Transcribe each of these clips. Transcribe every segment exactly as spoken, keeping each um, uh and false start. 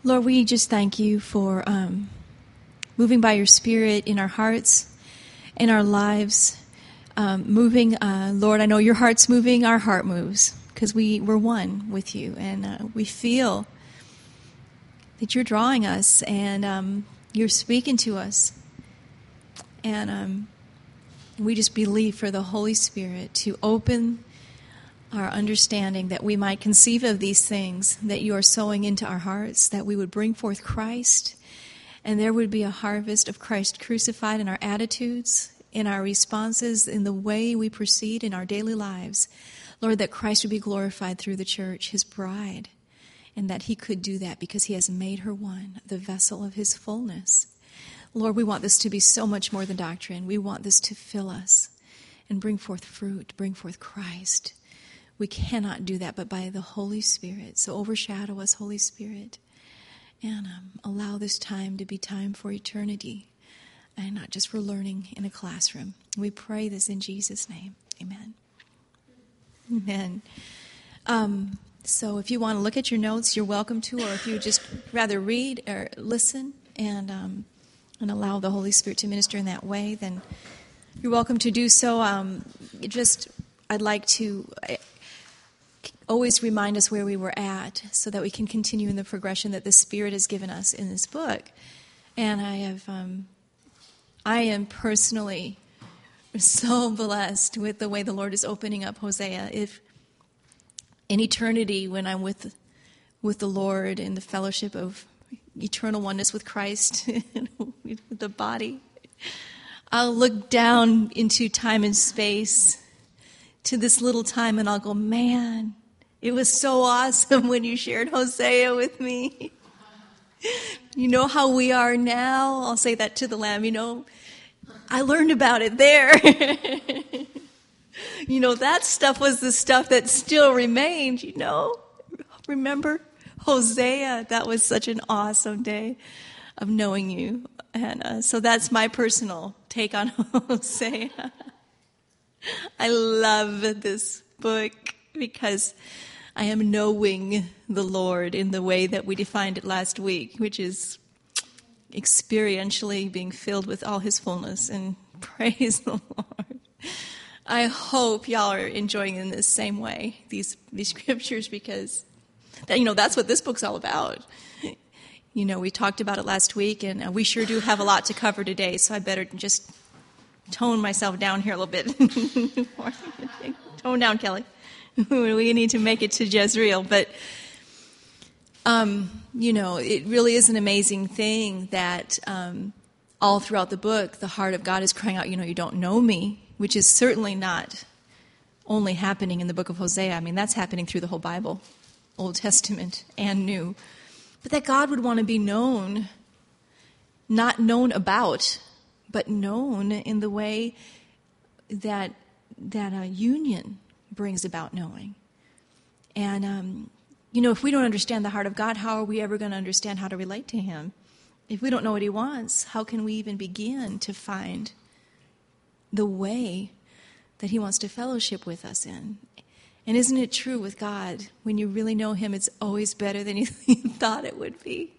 Lord, we just thank you for um, moving by your Spirit in our hearts, in our lives. Um, moving, uh, Lord, I know your heart's moving, our heart moves, because we, we're one with you, and uh, we feel that you're drawing us, and um, you're speaking to us. And um, we just believe for the Holy Spirit to open our understanding that we might conceive of these things that you are sowing into our hearts, that we would bring forth Christ, and there would be a harvest of Christ crucified in our attitudes, in our responses, in the way we proceed in our daily lives. Lord, that Christ would be glorified through the church, his bride, and that he could do that because he has made her one, the vessel of his fullness. Lord, we want this to be so much more than doctrine. We want this to fill us and bring forth fruit, bring forth Christ. We cannot do that but by the Holy Spirit. So overshadow us, Holy Spirit, and um, allow this time to be time for eternity and not just for learning in a classroom. We pray this in Jesus' name. Amen. Amen. Um, so if you want to look at your notes, you're welcome to, or if you just rather read or listen and um, and allow the Holy Spirit to minister in that way, then you're welcome to do so. Um, just, I'd like to always remind us where we were at so that we can continue in the progression that the Spirit has given us in this book. And I have, um, I am personally so blessed with the way the Lord is opening up Hosea. If in eternity, when I'm with with the Lord in the fellowship of eternal oneness with Christ, with the body, I'll look down into time and space to this little time and I'll go, man, it was so awesome when you shared Hosea with me. You know how we are now? I'll say that to the Lamb, you know, I learned about it there. You know, that stuff was the stuff that still remained, you know. Remember Hosea? That was such an awesome day of knowing you. And uh, so that's my personal take on Hosea. I love this book because I am knowing the Lord in the way that we defined it last week, which is experientially being filled with all his fullness. And praise the Lord. I hope y'all are enjoying in the same way these these scriptures, because that, you know, that's what this book's all about. You know, we talked about it last week, and we sure do have a lot to cover today, so I better just tone myself down here a little bit. Tone down, Kelly. We need to make it to Jezreel. But, um, you know, it really is an amazing thing that um, all throughout the book, the heart of God is crying out, you know, you don't know me, which is certainly not only happening in the book of Hosea. I mean, that's happening through the whole Bible, Old Testament and New. But that God would want to be known, not known about, but known in the way that that a union brings about knowing. And, um, you know, if we don't understand the heart of God, how are we ever going to understand how to relate to him? If we don't know what he wants, how can we even begin to find the way that he wants to fellowship with us in? And isn't it true with God? When you really know him, it's always better than you thought it would be.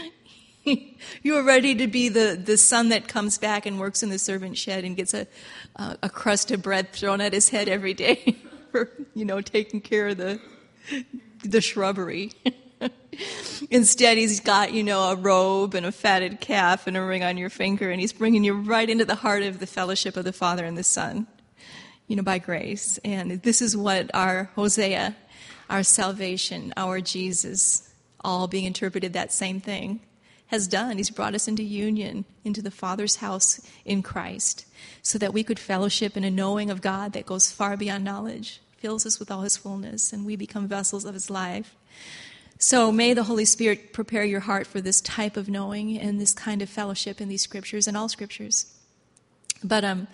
You're ready to be the, the son that comes back and works in the servant shed and gets a, a, a crust of bread thrown at his head every day for, you know, taking care of the, the shrubbery. Instead, he's got, you know, a robe and a fatted calf and a ring on your finger, and he's bringing you right into the heart of the fellowship of the Father and the Son, you know, by grace. And this is what our Hosea, our salvation, our Jesus, all being interpreted that same thing, has done. He's brought us into union, into the Father's house in Christ, so that we could fellowship in a knowing of God that goes far beyond knowledge, fills us with all his fullness, and we become vessels of his life. So may the Holy Spirit prepare your heart for this type of knowing and this kind of fellowship in these scriptures and all scriptures. But um,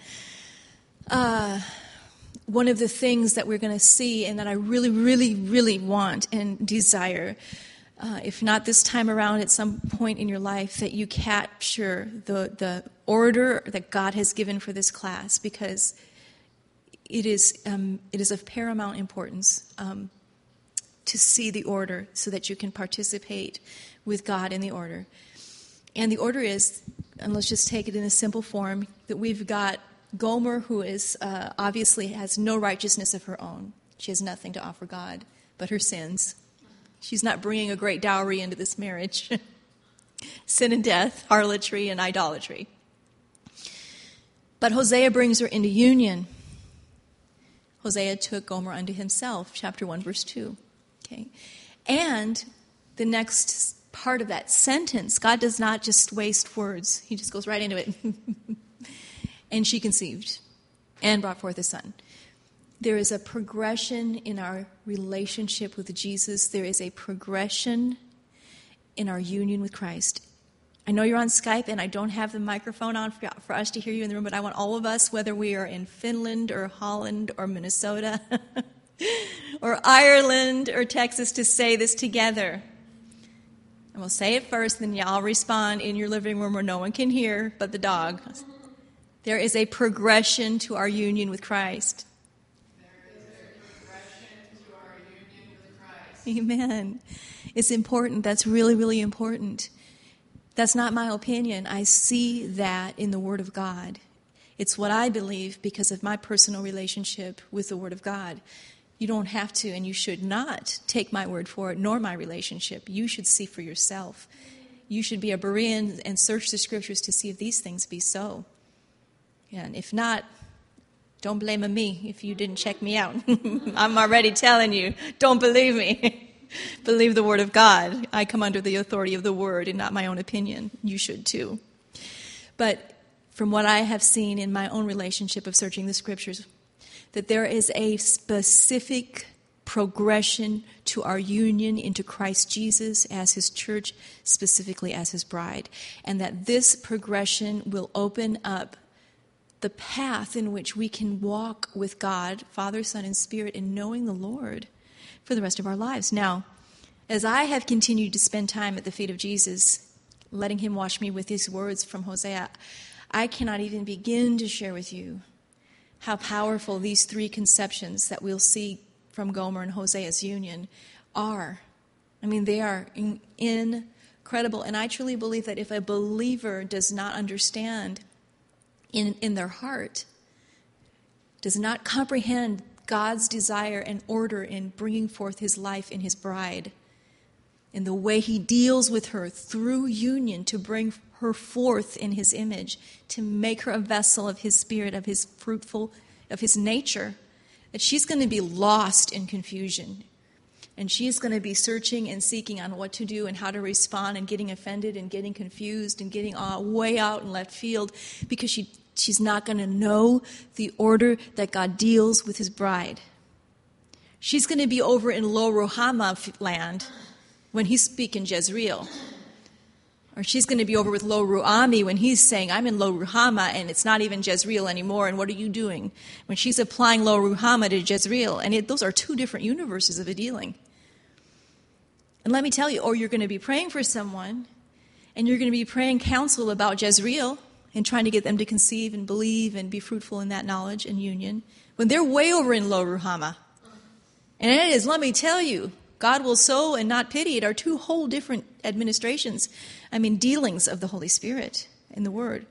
uh, one of the things that we're going to see, and that I really, really, really want and desire, uh, if not this time around, at some point in your life, that you capture the the order that God has given for this class, because it is um, it is of paramount importance. Um, to see the order so that you can participate with God in the order. And the order is, and let's just take it in a simple form, that we've got Gomer, who is uh, obviously has no righteousness of her own. She has nothing to offer God but her sins. She's not bringing a great dowry into this marriage. Sin and death, harlotry and idolatry. But Hosea brings her into union. Hosea took Gomer unto himself, chapter one, verse two. Okay, and the next part of that sentence, God does not just waste words. He just goes right into it. And she conceived and brought forth a son. There is a progression in our relationship with Jesus. There is a progression in our union with Christ. I know you're on Skype and I don't have the microphone on for, for us to hear you in the room, but I want all of us, whether we are in Finland or Holland or Minnesota or Ireland or Texas, to say this together. And we'll say it first, then y'all respond in your living room where no one can hear but the dog. There is a progression to our union with Christ. There is a progression to our union with Christ. Amen. It's important. That's really, really important. That's not my opinion. I see that in the Word of God. It's what I believe because of my personal relationship with the Word of God. You don't have to, and you should not take my word for it, nor my relationship. You should see for yourself. You should be a Berean and search the Scriptures to see if these things be so. And if not, don't blame me if you didn't check me out. I'm already telling you, don't believe me. Believe the Word of God. I come under the authority of the Word and not my own opinion. You should too. But from what I have seen in my own relationship of searching the Scriptures, that there is a specific progression to our union into Christ Jesus as His church, specifically as His bride. And that this progression will open up the path in which we can walk with God, Father, Son, and Spirit, in knowing the Lord for the rest of our lives. Now, as I have continued to spend time at the feet of Jesus, letting Him wash me with His words from Hosea, I cannot even begin to share with you how powerful these three conceptions that we'll see from Gomer and Hosea's union are. I mean, they are in, incredible. And I truly believe that if a believer does not understand in, in their heart, does not comprehend God's desire and order in bringing forth His life in His bride, in the way He deals with her through union to bring her forth in His image, to make her a vessel of His Spirit, of His fruitful, of His nature, that she's going to be lost in confusion. And she's going to be searching and seeking on what to do and how to respond, and getting offended and getting confused and getting uh, way out in left field, because she she's not going to know the order that God deals with His bride. She's going to be over in Lo Ruhamah land when He's speaking Jezreel. Or she's going to be over with Lo Ruami when He's saying, I'm in Lo Ruhamah and it's not even Jezreel anymore, and what are you doing? When she's applying Lo Ruhamah to Jezreel. And it, those are two different universes of a dealing. And let me tell you, or you're going to be praying for someone, and you're going to be praying counsel about Jezreel and trying to get them to conceive and believe and be fruitful in that knowledge and union, when they're way over in Lo Ruhamah. And it is, let me tell you, God will sow and not pity. It are two whole different administrations. I mean, dealings of the Holy Spirit in the Word.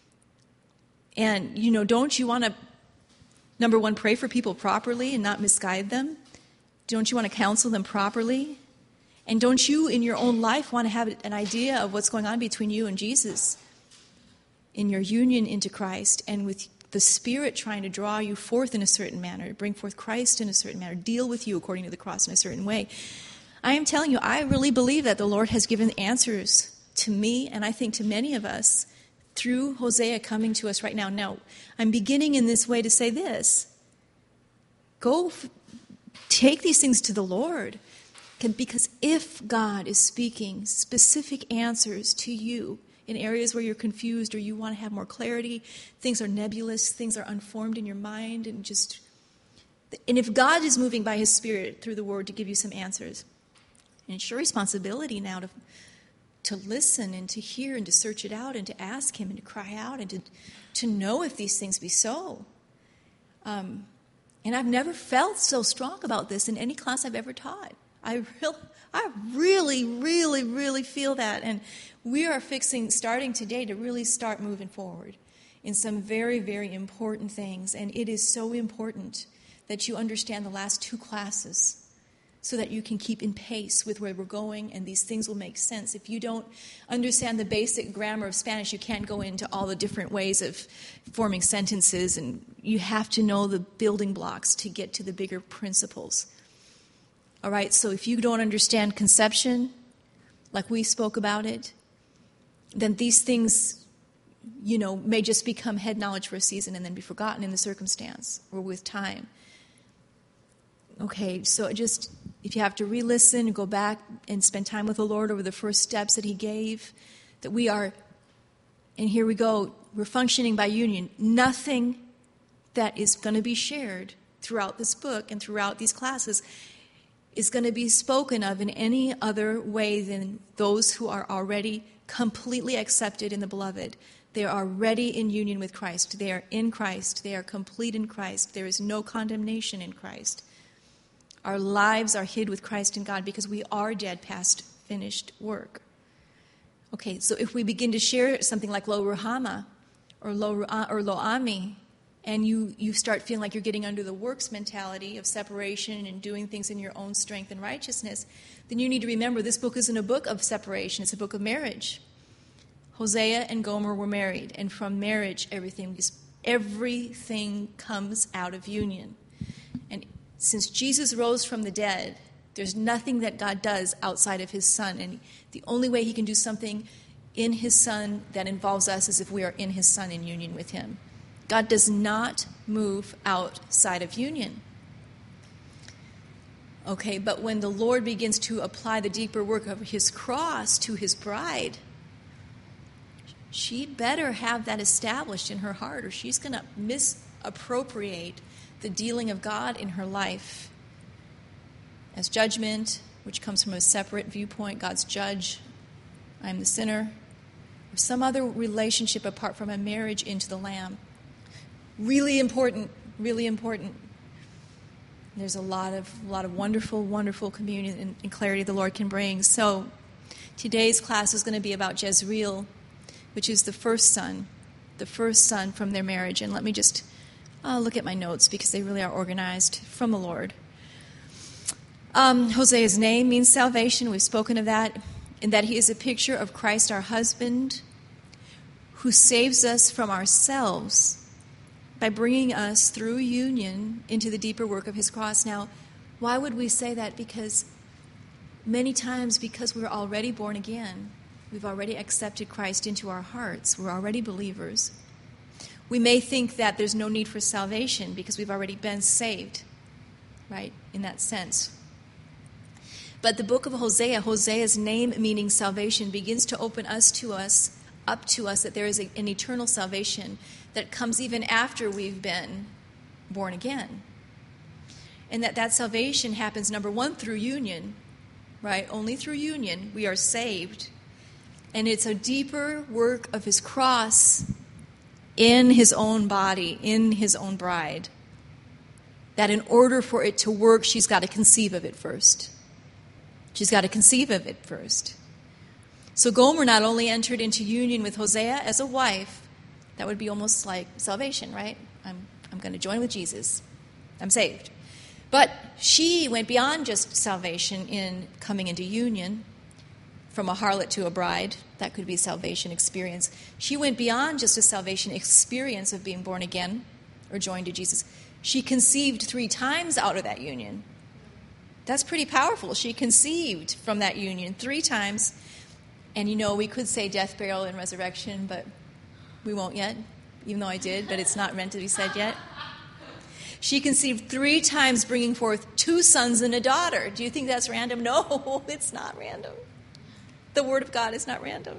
And, you know, don't you want to, number one, pray for people properly and not misguide them? Don't you want to counsel them properly? And don't you, in your own life, want to have an idea of what's going on between you and Jesus in your union into Christ, and with the Spirit trying to draw you forth in a certain manner, bring forth Christ in a certain manner, deal with you according to the cross in a certain way? I am telling you, I really believe that the Lord has given answers to me, and I think to many of us, through Hosea coming to us right now. Now, I'm beginning in this way to say this. Go f- take these things to the Lord, because if God is speaking specific answers to you in areas where you're confused or you want to have more clarity, things are nebulous, things are unformed in your mind, and just, and if God is moving by His Spirit through the Word to give you some answers, and it's your responsibility now to to listen and to hear and to search it out and to ask Him and to cry out and to to know if these things be so. Um, and I've never felt so strong about this in any class I've ever taught. I really, I really, really, really feel that. And we are fixing, starting today, to really start moving forward in some very, very important things. And it is so important that you understand the last two classes so that you can keep in pace with where we're going, and these things will make sense. If you don't understand the basic grammar of Spanish, you can't go into all the different ways of forming sentences, and you have to know the building blocks to get to the bigger principles. All right, so if you don't understand conception, like we spoke about it, then these things, you know, may just become head knowledge for a season and then be forgotten in the circumstance or with time. Okay, so just, if you have to re-listen, go back and spend time with the Lord over the first steps that he gave, that we are, and here we go, we're functioning by union. Nothing that is going to be shared throughout this book and throughout these classes is going to be spoken of in any other way than those who are already completely accepted in the beloved. They are already in union with Christ. They are in Christ. They are complete in Christ. There is no condemnation in Christ. Our lives are hid with Christ in God because we are dead past finished work. Okay, so if we begin to share something like Lo Ruhama or Lo, or Lo Ami, and you, you start feeling like you're getting under the works mentality of separation and doing things in your own strength and righteousness, then you need to remember this book isn't a book of separation. It's a book of marriage. Hosea and Gomer were married, and from marriage, everything everything comes out of union. And since Jesus rose from the dead, there's nothing that God does outside of his Son. And the only way he can do something in his Son that involves us is if we are in his Son in union with him. God does not move outside of union. Okay, but when the Lord begins to apply the deeper work of his cross to his bride, she better have that established in her heart, or she's going to misappropriate the dealing of God in her life as judgment, which comes from a separate viewpoint. God's judge, I'm the sinner, or some other relationship apart from a marriage into the Lamb. Really important, really important. There's a lot of a lot of wonderful, wonderful communion and, and clarity the Lord can bring. So today's class is going to be about Jezreel, which is the first son, the first son from their marriage. And let me just uh, look at my notes because they really are organized from the Lord. Um, Hosea's name means salvation. We've spoken of that, and that he is a picture of Christ, our husband, who saves us from ourselves by bringing us through union into the deeper work of his cross. Now, why would we say that? Because many times, because we're already born again, we've already accepted Christ into our hearts, we're already believers, we may think that there's no need for salvation because we've already been saved, right, in that sense. But the book of Hosea, Hosea's name meaning salvation, begins to open us to us, up to us, that there is a, an eternal salvation that comes even after we've been born again. And that that salvation happens, number one, through union, right? Only through union we are saved. And it's a deeper work of his cross in his own body, in his own bride, that in order for it to work, she's got to conceive of it first. She's got to conceive of it first. So Gomer not only entered into union with Hosea as a wife, that would be almost like salvation, right? I'm I'm going to join with Jesus. I'm saved. But she went beyond just salvation in coming into union from a harlot to a bride. That could be salvation experience. She went beyond just a salvation experience of being born again or joined to Jesus. She conceived three times out of that union. That's pretty powerful. She conceived from that union three times. And you know, we could say death, burial, and resurrection, but we won't yet, even though I did, but it's not meant to be said yet. She conceived three times, bringing forth two sons and a daughter. Do you think that's random? No, it's not random. The Word of God is not random.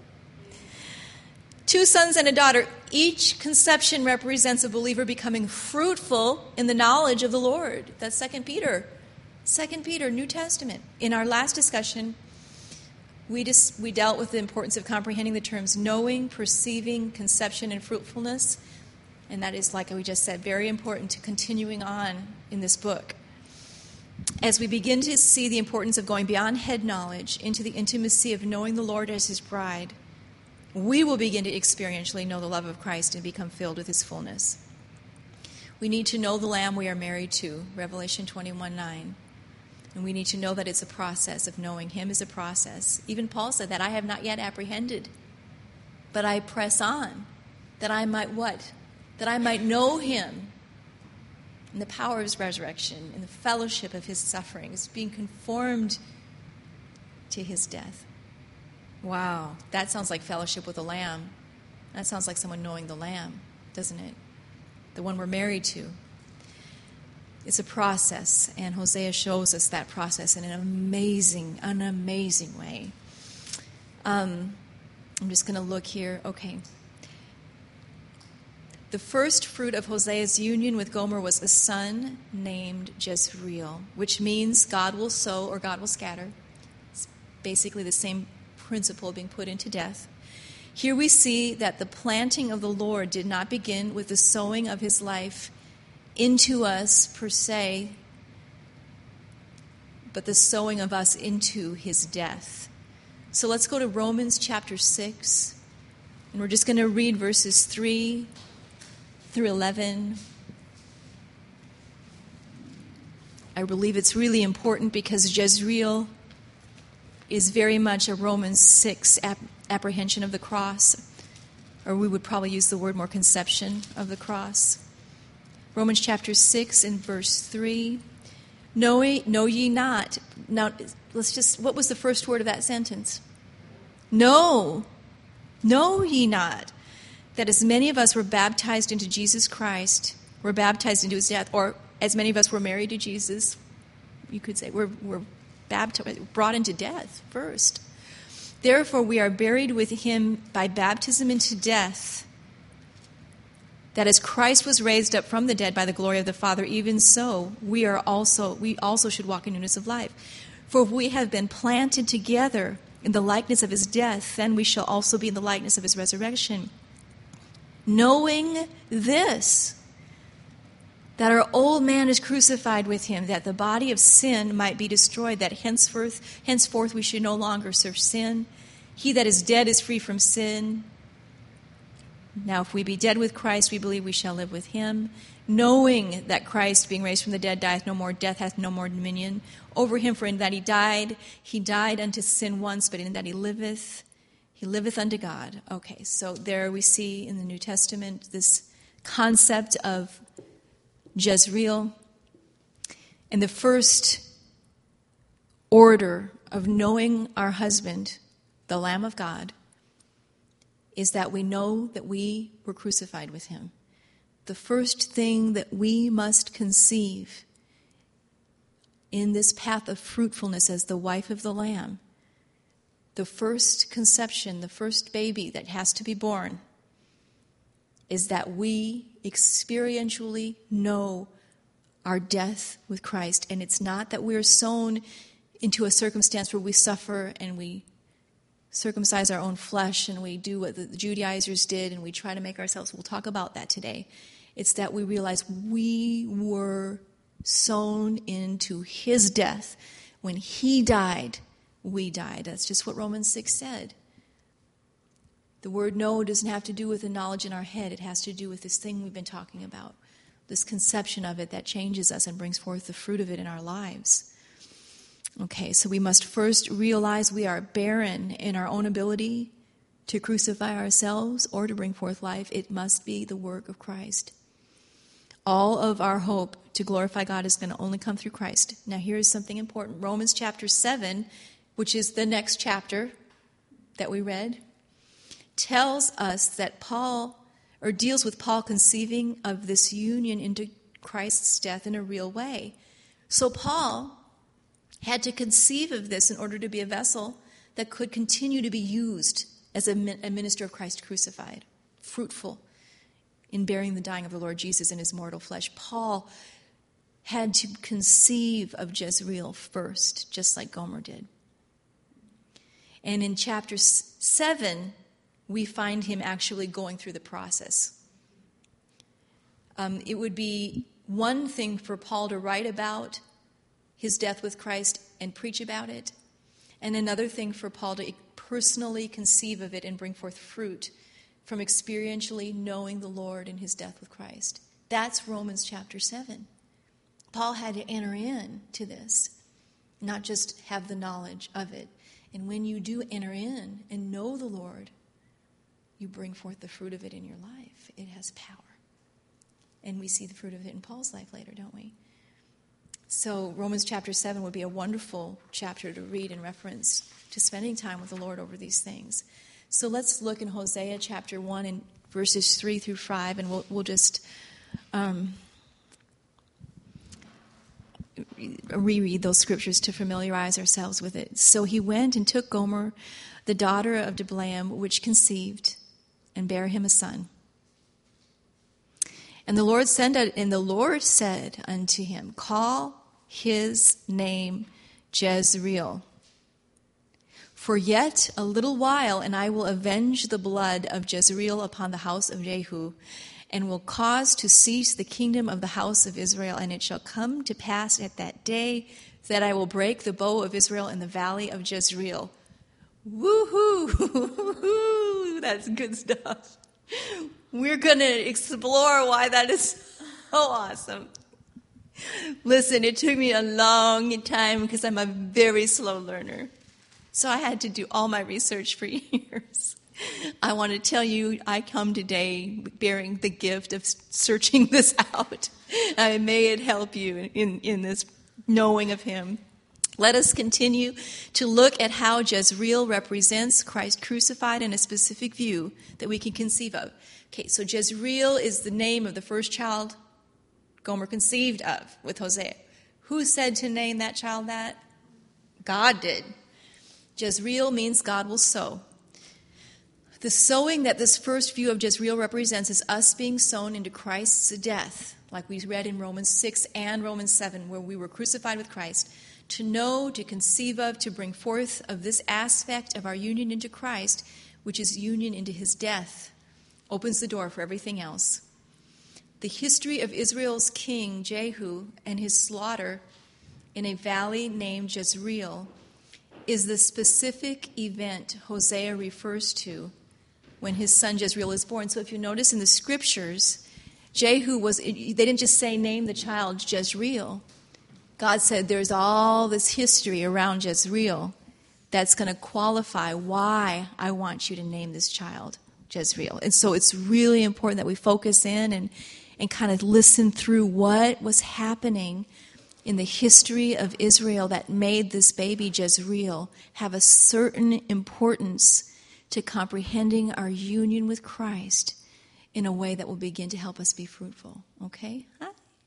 Two sons and a daughter. Each conception represents a believer becoming fruitful in the knowledge of the Lord. That's Second Peter. Second Peter, New Testament. In our last discussion, we just we dealt with the importance of comprehending the terms knowing, perceiving, conception, and fruitfulness. And that is, like we just said, very important to continuing on in this book. as we begin to see the importance of going beyond head knowledge into the intimacy of knowing the Lord as his bride, we will begin to experientially know the love of Christ and become filled with his fullness. We need to know the Lamb we are married to, Revelation twenty-one nine. And we need to know that it's a process of knowing him is a process. Even Paul said that I have not yet apprehended, but I press on, that I might what? That I might know him in the power of his resurrection, in the fellowship of his sufferings, being conformed to his death. Wow, that sounds like fellowship with the Lamb. That sounds like someone knowing the Lamb, doesn't it? The one we're married to. It's a process, and Hosea shows us that process in an amazing, an amazing way. Um, I'm just going to look here. Okay. The first fruit of Hosea's union with Gomer was a son named Jezreel, which means God will sow or God will scatter. It's basically the same principle being put into death. Here we see that the planting of the Lord did not begin with the sowing of his life into us per se, but the sowing of us into his death. So let's go to Romans chapter six, and we're just going to read verses three through eleven. I believe it's really important because Jezreel is very much a Romans six ap- apprehension of the cross, or we would probably use the word more conception of the cross. Romans chapter six and verse three. Know ye, know ye not. Now, let's just, what was the first word of that sentence? No. Know ye not that as many of us were baptized into Jesus Christ, were baptized into his death, or as many of us were married to Jesus, you could say, we're, we're baptized, brought into death first. Therefore, we are buried with him by baptism into death, that as Christ was raised up from the dead by the glory of the Father, even so we are also we also should walk in newness of life. For if we have been planted together in the likeness of his death, then we shall also be in the likeness of his resurrection. Knowing this, that our old man is crucified with him, that the body of sin might be destroyed, that henceforth, henceforth we should no longer serve sin. He that is dead is free from sin. Now, if we be dead with Christ, we believe we shall live with him, knowing that Christ, being raised from the dead, dieth no more, death hath no more dominion over him. For in that he died, he died unto sin once, but in that he liveth, he liveth unto God. Okay, so there we see in the New Testament this concept of Jezreel. And the first order of knowing our husband, the Lamb of God, is that we know that we were crucified with him. The first thing that we must conceive in this path of fruitfulness as the wife of the Lamb, the first conception, the first baby that has to be born, is that we experientially know our death with Christ. And it's not that we're sown into a circumstance where we suffer and we circumcise our own flesh and we do what the Judaizers did and we try to make ourselves, we'll talk about that today. It's that we realize we were sown into his death. When he died, we died. That's just what Romans six said. The word know doesn't have to do with the knowledge in our head. It has to do with this thing we've been talking about, this conception of it that changes us and brings forth the fruit of it in our lives. Okay, so we must first realize we are barren in our own ability to crucify ourselves or to bring forth life. It must be the work of Christ. All of our hope to glorify God is going to only come through Christ. Now here's something important. Romans chapter seven, which is the next chapter that we read, tells us that Paul, or deals with Paul conceiving of this union into Christ's death in a real way. So Paul had to conceive of this in order to be a vessel that could continue to be used as a minister of Christ crucified, fruitful in bearing the dying of the Lord Jesus in his mortal flesh. Paul had to conceive of Jezreel first, just like Gomer did. And in chapter seven, we find him actually going through the process. Um, it would be one thing for Paul to write about his death with Christ and preach about it. And another thing for Paul to personally conceive of it and bring forth fruit from experientially knowing the Lord and his death with Christ. That's Romans chapter seven. Paul had to enter in to this, not just have the knowledge of it. And when you do enter in and know the Lord, you bring forth the fruit of it in your life. It has power. And we see the fruit of it in Paul's life later, don't we? So Romans chapter seven would be a wonderful chapter to read in reference to spending time with the Lord over these things. So let's look in Hosea chapter one and verses three through five, and we'll, we'll just um, reread those scriptures to familiarize ourselves with it. So he went and took Gomer, the daughter of Diblaim, which conceived, and bare him a son. And the Lord sent out, and the Lord said unto him, call his name Jezreel. For yet a little while, and I will avenge the blood of Jezreel upon the house of Jehu, and will cause to cease the kingdom of the house of Israel. And it shall come to pass at that day that I will break the bow of Israel in the valley of Jezreel. Woohoo! That's good stuff. We're going to explore why that is so awesome. Listen, it took me a long time because I'm a very slow learner. So I had to do all my research for years. I want to tell you, I come today bearing the gift of searching this out. Uh, may it help you in, in this knowing of him. Let us continue to look at how Jezreel represents Christ crucified in a specific view that we can conceive of. Okay, so Jezreel is the name of the first child Gomer conceived of with Hosea. Who said to name that child that? God did. Jezreel means God will sow. The sowing that this first view of Jezreel represents is us being sown into Christ's death, like we read in Romans six and Romans seven, where we were crucified with Christ. To know, to conceive of, to bring forth of this aspect of our union into Christ, which is union into his death, opens the door for everything else. The history of Israel's king, Jehu, and his slaughter in a valley named Jezreel is the specific event Hosea refers to when his son Jezreel is born. So if you notice in the scriptures, Jehu was, they didn't just say name the child Jezreel. God said there's all this history around Jezreel that's going to qualify why I want you to name this child Jezreel. And so it's really important that we focus in and, and kind of listen through what was happening in the history of Israel that made this baby Jezreel have a certain importance to comprehending our union with Christ in a way that will begin to help us be fruitful. Okay? Huh?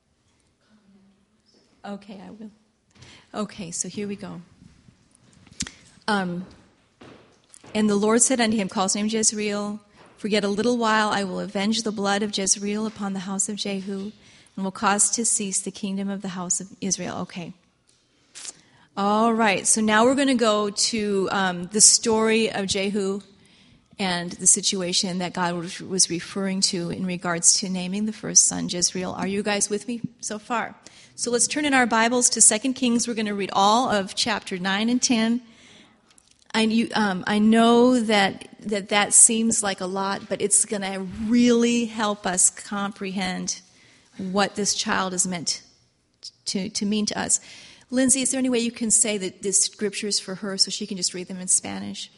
Okay, I will. Okay, so here we go. Um, and the Lord said unto him, call his name Jezreel, for yet a little while I will avenge the blood of Jezreel upon the house of Jehu, and will cause to cease the kingdom of the house of Israel. Okay. All right, so now we're going to go to um, the story of Jehu and the situation that God was referring to in regards to naming the first son Jezreel. Are you guys with me so far? So let's turn in our Bibles to Second Kings. We're going to read all of chapter nine and ten. I, you, um, I know that, that that seems like a lot, but it's going to really help us comprehend what this child is meant to, to mean to us. Lindsay, is there any way you can say that this scripture is for her so she can just read them in Spanish?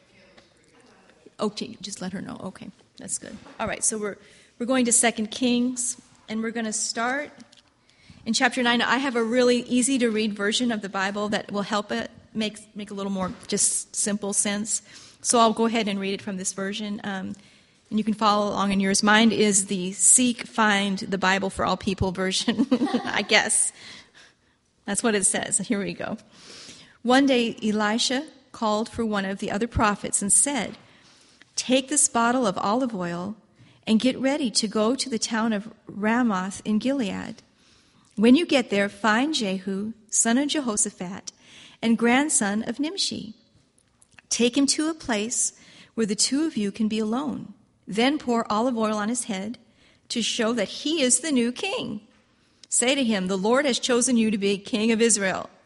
Okay, just let her know. Okay, that's good. All right, so we're we're going to Second Kings, and we're going to start in chapter nine. I have a really easy to read version of the Bible that will help it make make a little more just simple sense. So I'll go ahead and read it from this version, um, and you can follow along in yours. Mine is the Seek, Find the Bible for All People version, I guess. That's what it says. Here we go. One day Elisha called for one of the other prophets and said, take this bottle of olive oil and get ready to go to the town of Ramoth in Gilead. When you get there, find Jehu, son of Jehoshaphat, and grandson of Nimshi. Take him to a place where the two of you can be alone. Then pour olive oil on his head to show that he is the new king. Say to him, the Lord has chosen you to be king of Israel.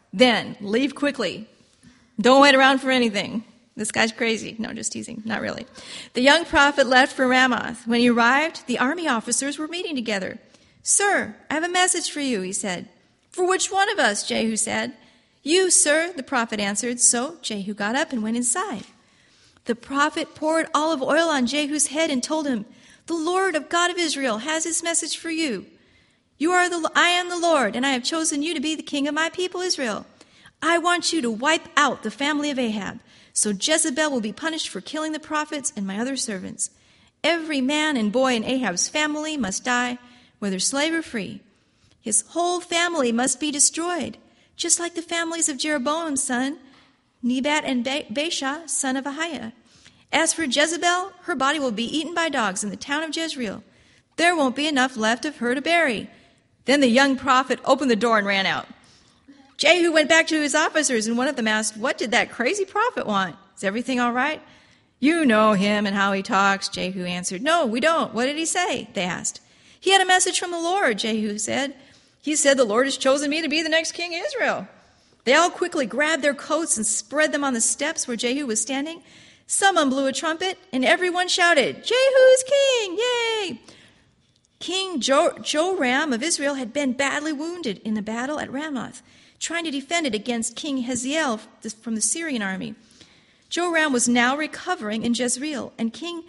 Then leave quickly. Don't wait around for anything. This guy's crazy. No, just teasing. Not really. The young prophet left for Ramoth. When he arrived, the army officers were meeting together. Sir, I have a message for you, he said. For which one of us? Jehu said. You, sir, the prophet answered. So Jehu got up and went inside. The prophet poured olive oil on Jehu's head and told him, the Lord of God of Israel has his message for you. You are the, I am the Lord, and I have chosen you to be the king of my people Israel. I want you to wipe out the family of Ahab, so Jezebel will be punished for killing the prophets and my other servants. Every man and boy in Ahab's family must die, whether slave or free. His whole family must be destroyed, just like the families of Jeroboam's son, Nebat and Baasha, son of Ahiah. As for Jezebel, her body will be eaten by dogs in the town of Jezreel. There won't be enough left of her to bury. Then the young prophet opened the door and ran out. Jehu went back to his officers, and one of them asked, what did that crazy prophet want? Is everything all right? You know him and how he talks, Jehu answered. No, we don't. What did he say? They asked. He had a message from the Lord, Jehu said. He said, the Lord has chosen me to be the next king of Israel. They all quickly grabbed their coats and spread them on the steps where Jehu was standing. Someone blew a trumpet, and everyone shouted, Jehu's king! Yay! King jo- Joram of Israel had been badly wounded in a battle at Ramoth, trying to defend it against King Hazael from the Syrian army. Joram was now recovering in Jezreel, and King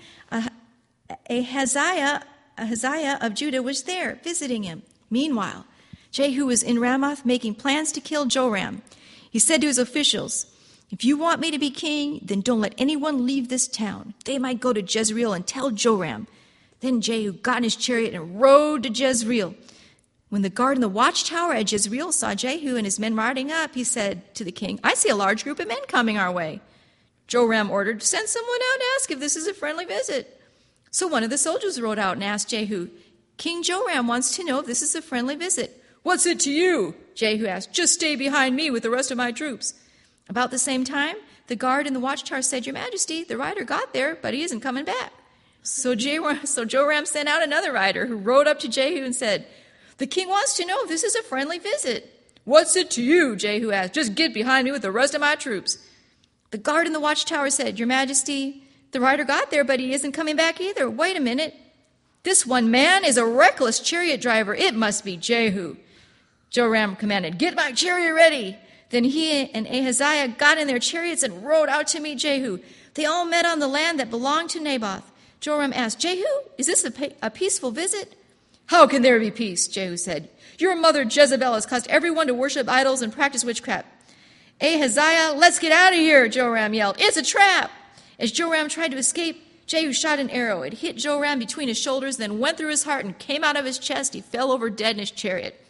Ahaziah, Ahaziah of Judah was there, visiting him. Meanwhile, Jehu was in Ramoth making plans to kill Joram. He said to his officials, if you want me to be king, then don't let anyone leave this town. They might go to Jezreel and tell Joram. Then Jehu got in his chariot and rode to Jezreel. When the guard in the watchtower at Jezreel saw Jehu and his men riding up, he said to the king, I see a large group of men coming our way. Joram ordered, send someone out and ask if this is a friendly visit. So one of the soldiers rode out and asked Jehu, King Joram wants to know if this is a friendly visit. What's it to you? Jehu asked. Just stay behind me with the rest of my troops. About the same time, the guard in the watchtower said, Your Majesty, the rider got there, but he isn't coming back. So, Joram, so Joram sent out another rider who rode up to Jehu and said, The king wants to know if this is a friendly visit. What's it to you? Jehu asked. Just get behind me with the rest of my troops. The guard in the watchtower said, Your Majesty, the rider got there, but he isn't coming back either. Wait a minute. This one man is a reckless chariot driver. It must be Jehu. Joram commanded, Get my chariot ready. Then he and Ahaziah got in their chariots and rode out to meet Jehu. They all met on the land that belonged to Naboth. Joram asked, Jehu, is this a, pa- a peaceful visit? How can there be peace? Jehu said. Your mother Jezebel has caused everyone to worship idols and practice witchcraft. Ahaziah, let's get out of here, Joram yelled. It's a trap. As Joram tried to escape, Jehu shot an arrow. It hit Joram between his shoulders, then went through his heart and came out of his chest. He fell over dead in his chariot.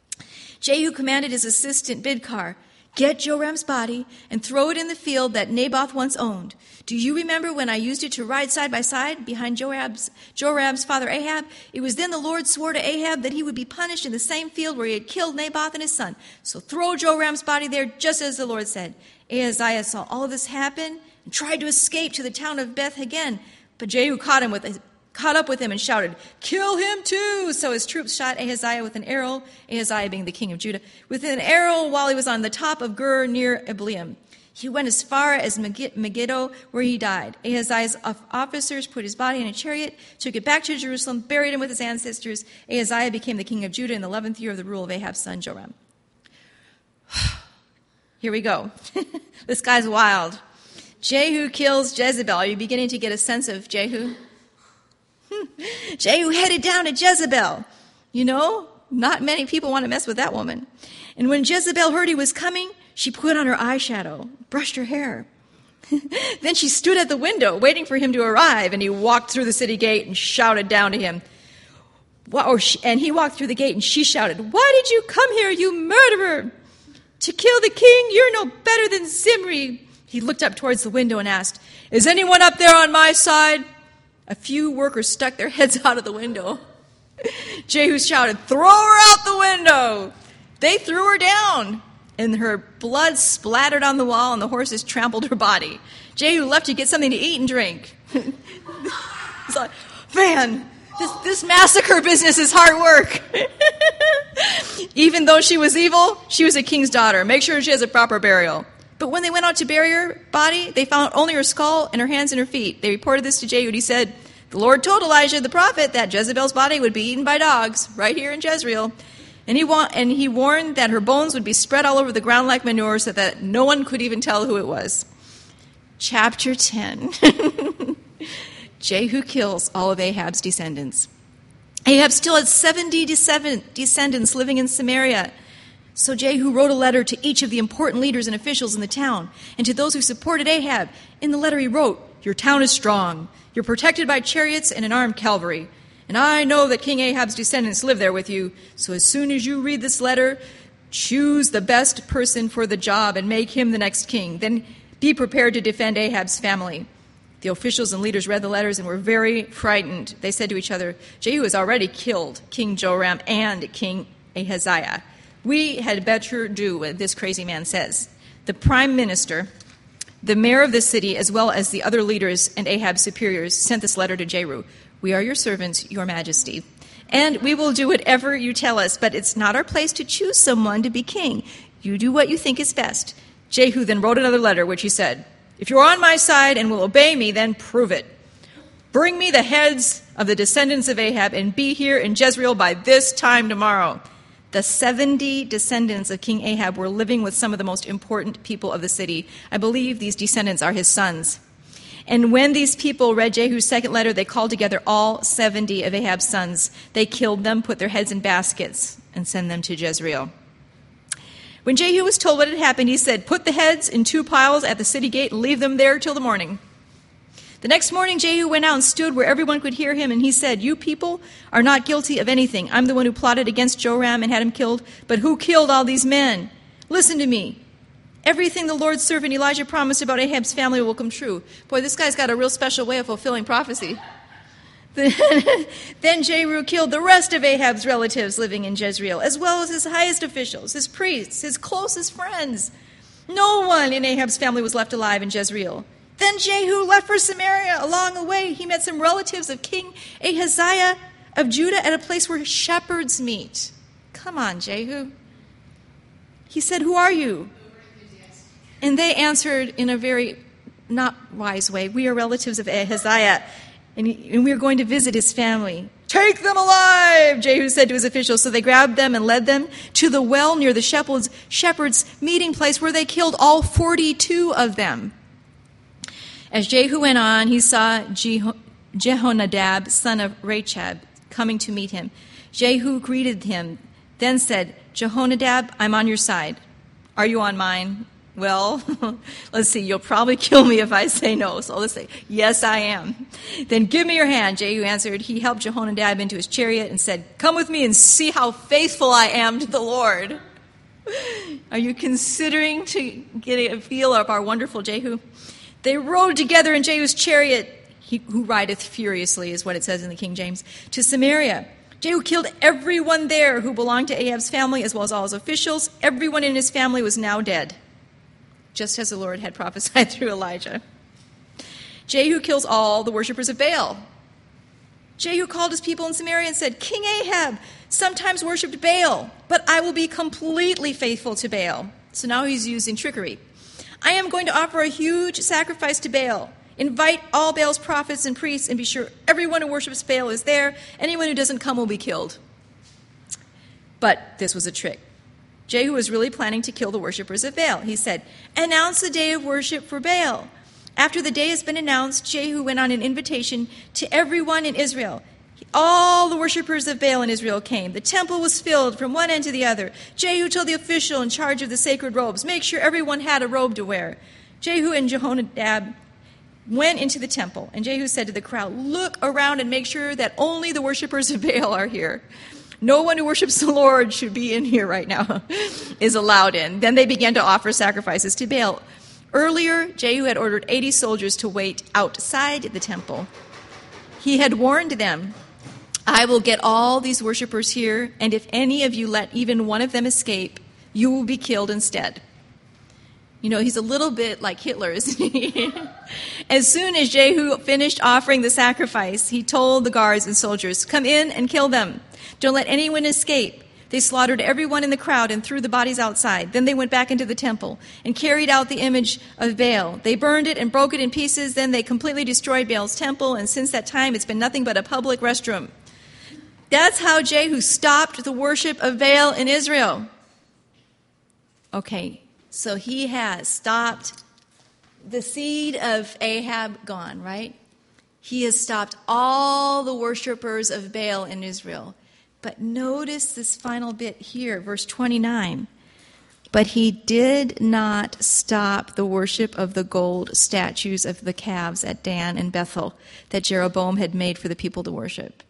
Jehu commanded his assistant Bidkar, Get Joram's body and throw it in the field that Naboth once owned. Do you remember when I used it to ride side by side behind Joram's, Joram's father Ahab? It was then the Lord swore to Ahab that he would be punished in the same field where he had killed Naboth and his son. So throw Joram's body there just as the Lord said. Ahaziah saw all of this happen and tried to escape to the town of Beth Hagen. But Jehu caught him with a caught up with him and shouted, Kill him too! So his troops shot Ahaziah with an arrow, Ahaziah being the king of Judah, with an arrow while he was on the top of Gur near Ebleam. He went as far as Megiddo, where he died. Ahaziah's officers put his body in a chariot, took it back to Jerusalem, buried him with his ancestors. Ahaziah became the king of Judah in the eleventh year of the rule of Ahab's son Joram. Here we go. This guy's wild. Jehu kills Jezebel. Are you beginning to get a sense of Jehu? Jehu headed down to Jezebel. You know, not many people want to mess with that woman. And when Jezebel heard he was coming, she put on her eyeshadow, brushed her hair. Then she stood at the window waiting for him to arrive, and he walked through the city gate and shouted down to him. Or she, and he walked through the gate and she shouted, Why did you come here, you murderer? To kill the king? You're no better than Zimri. He looked up towards the window and asked, Is anyone up there on my side? A few workers stuck their heads out of the window. Jehu shouted, Throw her out the window! They threw her down, and her blood splattered on the wall, and the horses trampled her body. Jehu left to get something to eat and drink. He's like, Man, This, this massacre business is hard work. Even though she was evil, she was a king's daughter. Make sure she has a proper burial. But when they went out to bury her body, they found only her skull and her hands and her feet. They reported this to Jehu. He said, the Lord told Elijah the prophet that Jezebel's body would be eaten by dogs right here in Jezreel. And he, wa- and he warned that her bones would be spread all over the ground like manure so that no one could even tell who it was. Chapter ten. Jehu kills all of Ahab's descendants. Ahab still had seventy descendants living in Samaria. So Jehu wrote a letter to each of the important leaders and officials in the town, and to those who supported Ahab. In the letter he wrote, your town is strong. You're protected by chariots and an armed cavalry. And I know that King Ahab's descendants live there with you. So as soon as you read this letter, choose the best person for the job and make him the next king. Then be prepared to defend Ahab's family. The officials and leaders read the letters and were very frightened. They said to each other, Jehu has already killed King Joram and King Ahaziah. We had better do what this crazy man says. The prime minister, the mayor of the city, as well as the other leaders and Ahab's superiors, sent this letter to Jehu. We are your servants, your majesty, and we will do whatever you tell us, but it's not our place to choose someone to be king. You do what you think is best. Jehu then wrote another letter, which he said, if you're on my side and will obey me, then prove it. Bring me the heads of the descendants of Ahab and be here in Jezreel by this time tomorrow. The seventy descendants of King Ahab were living with some of the most important people of the city. I believe these descendants are his sons. And when these people read Jehu's second letter, they called together all seventy of Ahab's sons. They killed them, put their heads in baskets, and sent them to Jezreel. When Jehu was told what had happened, he said, put the heads in two piles at the city gate and leave them there till the morning. The next morning, Jehu went out and stood where everyone could hear him, and he said, you people are not guilty of anything. I'm the one who plotted against Joram and had him killed, but who killed all these men? Listen to me. Everything the Lord's servant Elijah promised about Ahab's family will come true. Boy, this guy's got a real special way of fulfilling prophecy. Then Jehu killed the rest of Ahab's relatives living in Jezreel, as well as his highest officials, his priests, his closest friends. No one in Ahab's family was left alive in Jezreel. Then Jehu left for Samaria. Along the way, he met some relatives of King Ahaziah of Judah at a place where shepherds meet. Come on, Jehu. He said, who are you? And they answered in a very not wise way, we are relatives of Ahaziah, and, he, and we are going to visit his family. Take them alive, Jehu said to his officials. So they grabbed them and led them to the well near the shepherds, shepherds' meeting place where they killed all forty-two of them. As Jehu went on, he saw Jeho- Jehonadab, son of Rechab, coming to meet him. Jehu greeted him, then said, Jehonadab, I'm on your side. Are you on mine? Well, let's see, you'll probably kill me if I say no. So let's say, yes, I am. Then give me your hand, Jehu answered. He helped Jehonadab into his chariot and said, come with me and see how faithful I am to the Lord. Are you considering to get a feel of our wonderful Jehu? They rode together in Jehu's chariot, he who rideth furiously is what it says in the King James, to Samaria. Jehu killed everyone there who belonged to Ahab's family, as well as all his officials. Everyone in his family was now dead, just as the Lord had prophesied through Elijah. Jehu kills all the worshippers of Baal. Jehu called his people in Samaria and said, King Ahab sometimes worshipped Baal, but I will be completely faithful to Baal. So now he's using trickery. I am going to offer a huge sacrifice to Baal. Invite all Baal's prophets and priests and be sure everyone who worships Baal is there. Anyone who doesn't come will be killed. But this was a trick. Jehu was really planning to kill the worshippers of Baal. He said, announce the day of worship for Baal. After the day has been announced, Jehu went on an invitation to everyone in Israel. All the worshippers of Baal in Israel came. The temple was filled from one end to the other. Jehu told the official in charge of the sacred robes, make sure everyone had a robe to wear. Jehu and Jehonadab went into the temple, and Jehu said to the crowd, look around and make sure that only the worshippers of Baal are here. No one who worships the Lord should be in here right now, is allowed in. Then they began to offer sacrifices to Baal. Earlier, Jehu had ordered eighty soldiers to wait outside the temple. He had warned them, I will get all these worshipers here, and if any of you let even one of them escape, you will be killed instead. You know, he's a little bit like Hitler, isn't he? As soon as Jehu finished offering the sacrifice, he told the guards and soldiers, "Come in and kill them. Don't let anyone escape." They slaughtered everyone in the crowd and threw the bodies outside. Then they went back into the temple and carried out the image of Baal. They burned it and broke it in pieces. Then they completely destroyed Baal's temple, and since that time it's been nothing but a public restroom. That's how Jehu stopped the worship of Baal in Israel. Okay, so he has stopped the seed of Ahab gone, right? He has stopped all the worshipers of Baal in Israel. But notice this final bit here, verse twenty-nine. But he did not stop the worship of the gold statues of the calves at Dan and Bethel that Jeroboam had made for the people to worship.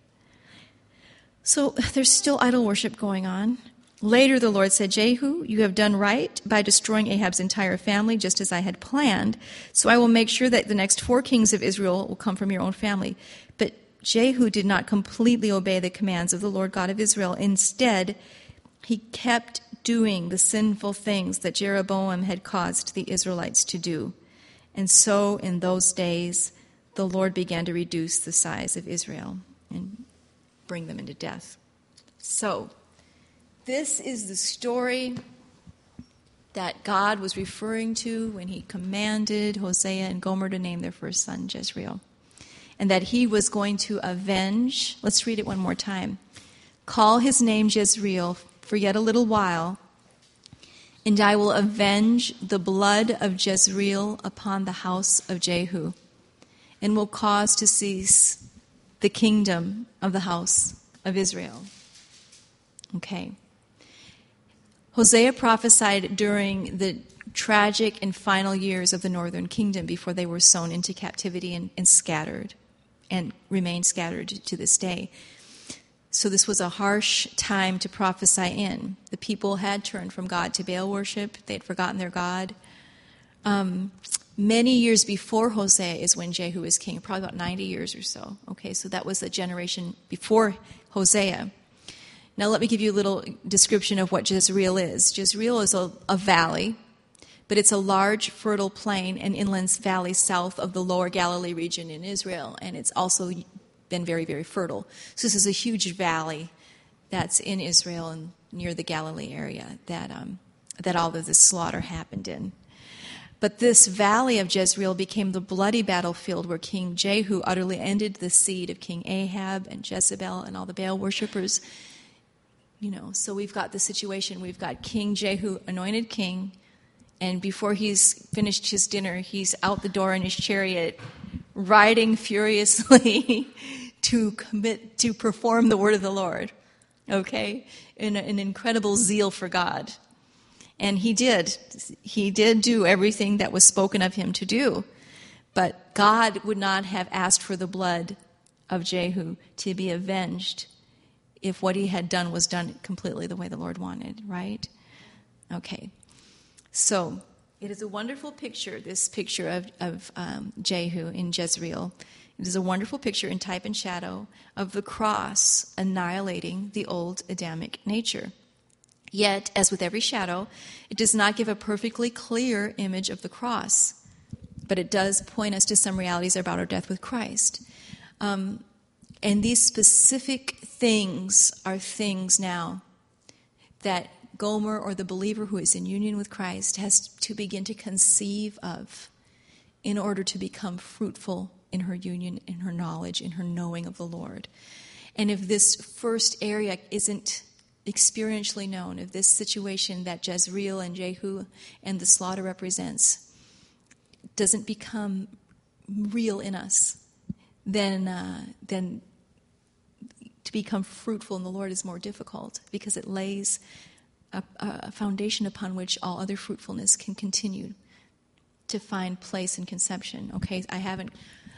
So there's still idol worship going on. Later the Lord said, "Jehu, you have done right by destroying Ahab's entire family, just as I had planned. So I will make sure that the next four kings of Israel will come from your own family." But Jehu did not completely obey the commands of the Lord God of Israel. Instead, he kept doing the sinful things that Jeroboam had caused the Israelites to do. And so in those days, the Lord began to reduce the size of Israel and bring them into death. So, this is the story that God was referring to when he commanded Hosea and Gomer to name their first son Jezreel. And that he was going to avenge, let's read it one more time. "Call his name Jezreel for yet a little while, and I will avenge the blood of Jezreel upon the house of Jehu, and will cause to cease the kingdom of the house of Israel." Okay. Hosea prophesied during the tragic and final years of the northern kingdom before they were sown into captivity and, and scattered, and remain scattered to this day. So this was a harsh time to prophesy in. The people had turned from God to Baal worship. They had forgotten their God. Um, many years before Hosea is when Jehu was king, probably about ninety years or so. Okay, so that was a generation before Hosea. Now let me give you a little description of what Jezreel is. Jezreel is a, a valley, but it's a large fertile plain and inland valley south of the lower Galilee region in Israel, and it's also been very, very fertile. So this is a huge valley that's in Israel and near the Galilee area that um, that all of this slaughter happened in. But this valley of Jezreel became the bloody battlefield where King Jehu utterly ended the seed of King Ahab and Jezebel and all the Baal worshippers. You know, so we've got the situation. We've got King Jehu, anointed king, and before he's finished his dinner, he's out the door in his chariot, riding furiously to commit, to perform the word of the Lord, okay, in an incredible zeal for God. And he did. He did do everything that was spoken of him to do. But God would not have asked for the blood of Jehu to be avenged if what he had done was done completely the way the Lord wanted, right? Okay. So it is a wonderful picture, this picture of, of um, Jehu in Jezreel. It is a wonderful picture in type and shadow of the cross annihilating the old Adamic nature. Yet, as with every shadow, it does not give a perfectly clear image of the cross, but it does point us to some realities about our death with Christ. Um, and these specific things are things now that Gomer, or the believer who is in union with Christ, has to begin to conceive of in order to become fruitful in her union, in her knowledge, in her knowing of the Lord. And if this first area isn't experientially known, if this situation that Jezreel and Jehu and the slaughter represents doesn't become real in us, then uh, then to become fruitful in the Lord is more difficult, because it lays a, a foundation upon which all other fruitfulness can continue to find place in conception. Okay, I haven't,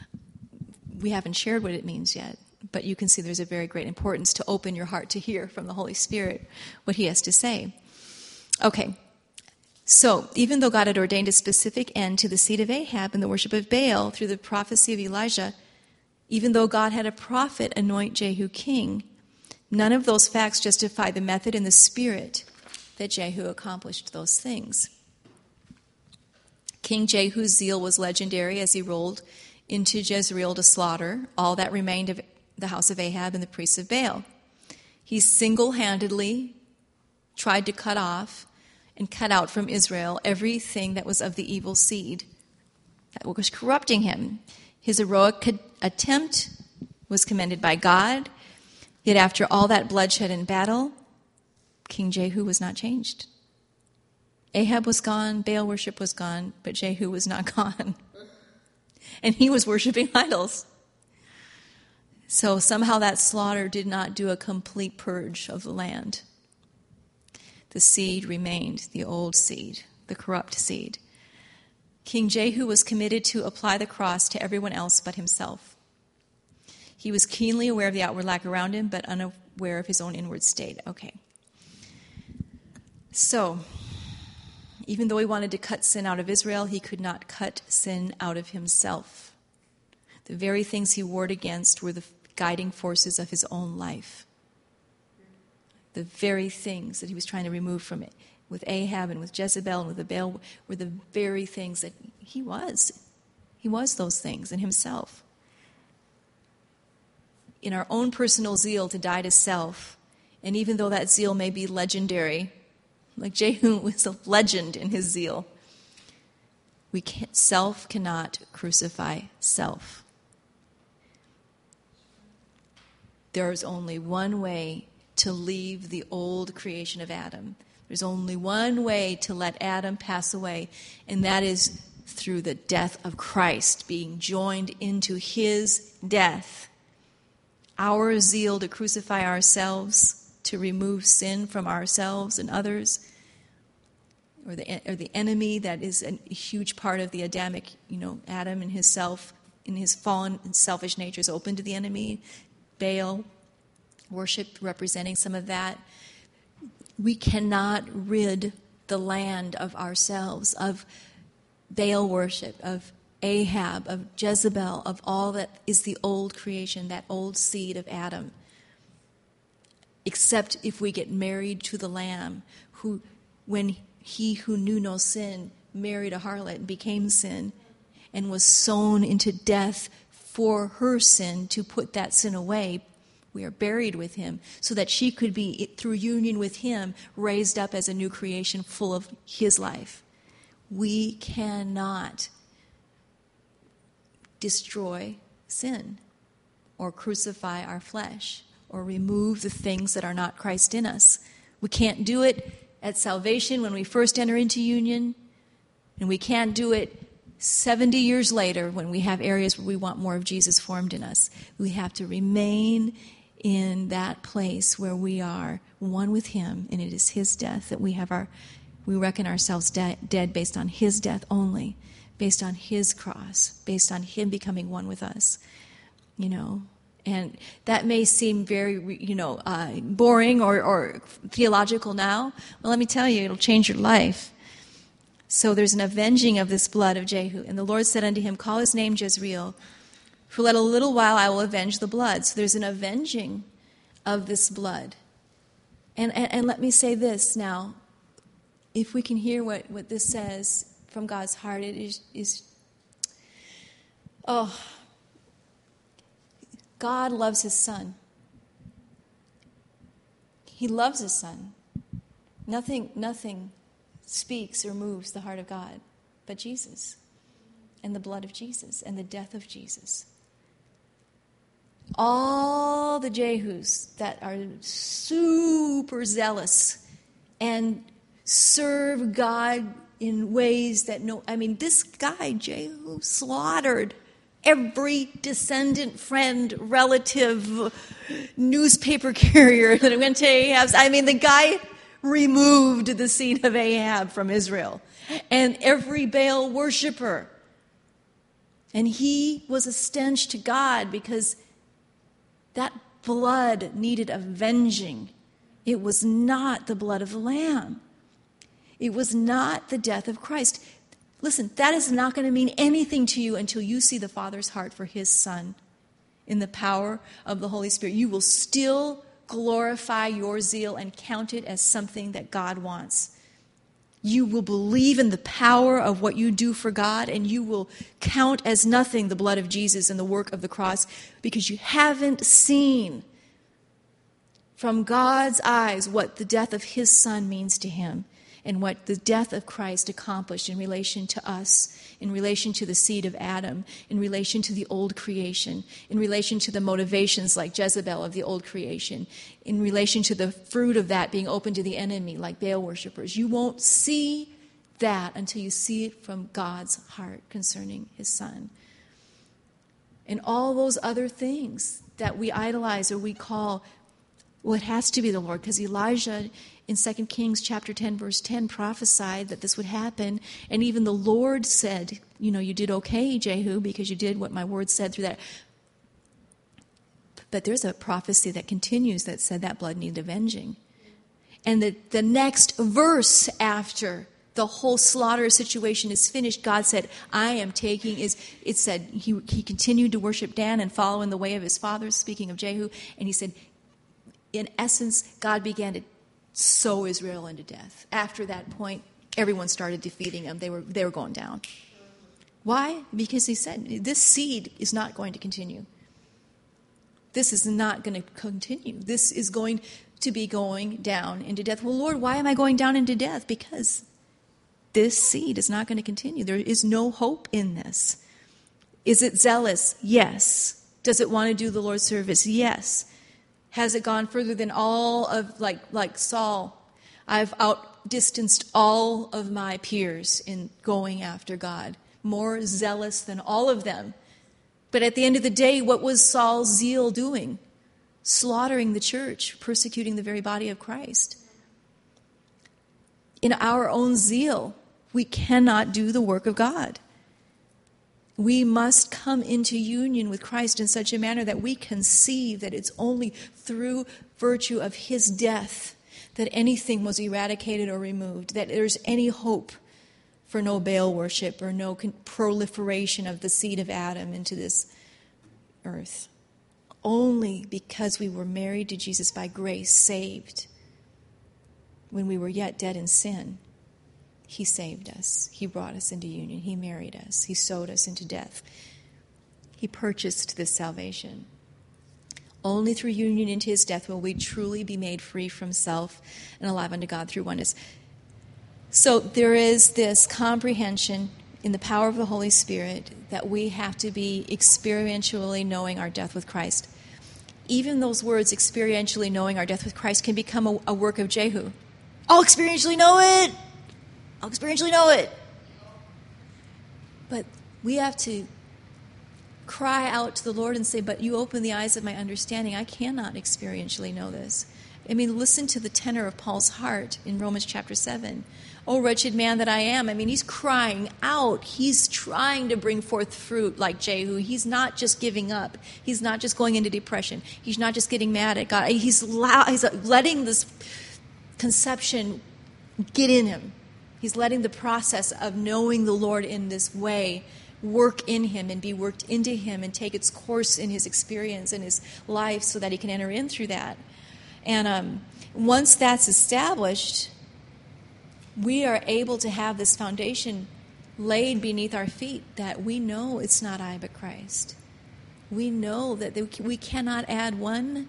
we haven't shared what it means yet, but you can see there's a very great importance to open your heart to hear from the Holy Spirit what he has to say. Okay, so even though God had ordained a specific end to the seed of Ahab and the worship of Baal through the prophecy of Elijah, even though God had a prophet anoint Jehu king, none of those facts justify the method and the spirit that Jehu accomplished those things. King Jehu's zeal was legendary as he rolled into Jezreel to slaughter all that remained of the house of Ahab and the priests of Baal. He single-handedly tried to cut off and cut out from Israel everything that was of the evil seed that was corrupting him. His heroic attempt was commended by God, yet after all that bloodshed in battle, King Jehu was not changed. Ahab was gone, Baal worship was gone, but Jehu was not gone. And he was worshiping idols. So somehow that slaughter did not do a complete purge of the land. The seed remained, the old seed, the corrupt seed. King Jehu was committed to apply the cross to everyone else but himself. He was keenly aware of the outward lack around him, but unaware of his own inward state. Okay. So, even though he wanted to cut sin out of Israel, he could not cut sin out of himself. The very things he warred against were the guiding forces of his own life. The very things that he was trying to remove from it, with Ahab and with Jezebel and with the Baal, were the very things that he was. He was those things in himself. In our own personal zeal to die to self, and even though that zeal may be legendary, like Jehu was a legend in his zeal, we can't, self cannot crucify self. There is only one way to leave the old creation of Adam. There's only one way to let Adam pass away, and that is through the death of Christ, being joined into his death. Our zeal to crucify ourselves, to remove sin from ourselves and others, or the or the enemy that is a huge part of the Adamic, you know, Adam and his self, in his fallen and selfish nature is open to the enemy. Baal worship representing some of that. We cannot rid the land of ourselves, of Baal worship, of Ahab, of Jezebel, of all that is the old creation, that old seed of Adam. Except if we get married to the Lamb, who, when he who knew no sin married a harlot and became sin, and was sown into death for her sin to put that sin away, we are buried with him, so that she could be, through union with him, raised up as a new creation full of his life. We cannot destroy sin or crucify our flesh or remove the things that are not Christ in us. We can't do it at salvation when we first enter into union, and we can't do it seventy years later when we have areas where we want more of Jesus formed in us. We have to remain in that place where we are one with him, and it is his death that we have our, we reckon ourselves de- dead based on his death only, based on his cross, based on him becoming one with us, you know. And that may seem very, you know, uh, boring or, or theological now. Well, let me tell you, it'll change your life. So there's an avenging of this blood of Jehu. And the Lord said unto him, call his name Jezreel, for let a little while I will avenge the blood. So there's an avenging of this blood. And, and, and let me say this now. If we can hear what, what this says from God's heart, it is, is oh, God loves his son. He loves his son. Nothing, nothing speaks or moves the heart of God but Jesus and the blood of Jesus and the death of Jesus. All the Jehus that are super zealous and serve God in ways that no, I mean, this guy, Jehu, slaughtered every descendant, friend, relative, newspaper carrier that went to Ahab's. I mean, the guy removed the seed of Ahab from Israel and every Baal worshiper. And he was a stench to God because that blood needed avenging. It was not the blood of the Lamb. It was not the death of Christ. Listen, that is not going to mean anything to you until you see the Father's heart for his Son in the power of the Holy Spirit. You will still glorify your zeal and count it as something that God wants. You will believe in the power of what you do for God, and you will count as nothing the blood of Jesus and the work of the cross, because you haven't seen from God's eyes what the death of his Son means to him, and what the death of Christ accomplished in relation to us, in relation to the seed of Adam, in relation to the old creation, in relation to the motivations like Jezebel of the old creation, in relation to the fruit of that being open to the enemy like Baal worshipers. You won't see that until you see it from God's heart concerning his Son. And all those other things that we idolize or we call, well, it has to be the Lord, because Elijah in Second Kings chapter ten, verse ten, prophesied that this would happen. And even the Lord said, you know, you did okay, Jehu, because you did what my word said through that. But there's a prophecy that continues that said that blood needed avenging. And the, the next verse after the whole slaughter situation is finished, God said, I am taking, is it said he, he continued to worship Dan and follow in the way of his fathers, speaking of Jehu. And he said, in essence, God began to sow Israel into death. After that point, everyone started defeating them. They were they were going down. Why? Because he said, this seed is not going to continue. This is not going to continue. This is going to be going down into death. Well, Lord, why am I going down into death? Because this seed is not going to continue. There is no hope in this. Is it zealous? Yes. Does it want to do the Lord's service? Yes. Has it gone further than all of, like like Saul? I've outdistanced all of my peers in going after God. More zealous than all of them. But at the end of the day, what was Saul's zeal doing? Slaughtering the church, persecuting the very body of Christ. In our own zeal, we cannot do the work of God. We must come into union with Christ in such a manner that we conceive that it's only through virtue of his death that anything was eradicated or removed, that there's any hope for no Baal worship or no proliferation of the seed of Adam into this earth. Only because we were married to Jesus by grace, saved, when we were yet dead in sin. He saved us. He brought us into union. He married us. He sowed us into death. He purchased this salvation. Only through union into his death will we truly be made free from self and alive unto God through oneness. So there is this comprehension in the power of the Holy Spirit that we have to be experientially knowing our death with Christ. Even those words, experientially knowing our death with Christ, can become a, a work of Jehu. I'll experientially know it. I'll experientially know it. But we have to cry out to the Lord and say, but you open the eyes of my understanding. I cannot experientially know this. I mean, listen to the tenor of Paul's heart in Romans chapter seven. Oh, wretched man that I am. I mean, he's crying out. He's trying to bring forth fruit like Jehu. He's not just giving up. He's not just going into depression. He's not just getting mad at God. He's, loud, he's letting this conception get in him. He's letting the process of knowing the Lord in this way work in him and be worked into him and take its course in his experience and his life so that he can enter in through that. And um, once that's established, we are able to have this foundation laid beneath our feet that we know it's not I but Christ. We know that we cannot add one